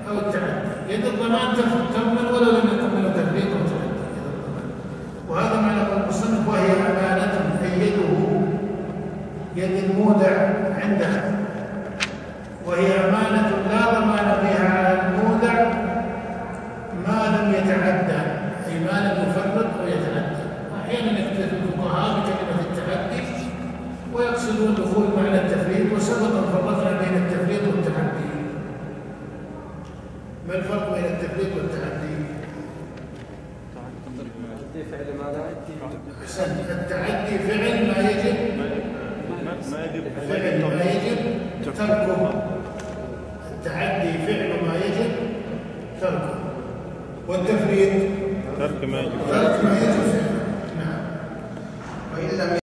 أو التعدي. يد الضمان تكمل ولو لم يكمل تفريط أو تعدي يد الضمان. وهذا ما يقول المصنف: وهي أمانة أيده يد المودع عندها، وهي أمانة لا ضمان بها على المودع ما لم يتعدى، أي ما لم يفرط أو يتعدى. أحيانا يكتفي الفقهاء بكلمة التعدي ويقصدون دخول معنى التفريط، وسبق أن فرقنا بين التفريط والتعدي. ما الفرق بين التفريط والتعدي؟ التعدي فعل ما يجب تركه. التعدي فعل ما يجب تركه، والتفريط ترك ما يجب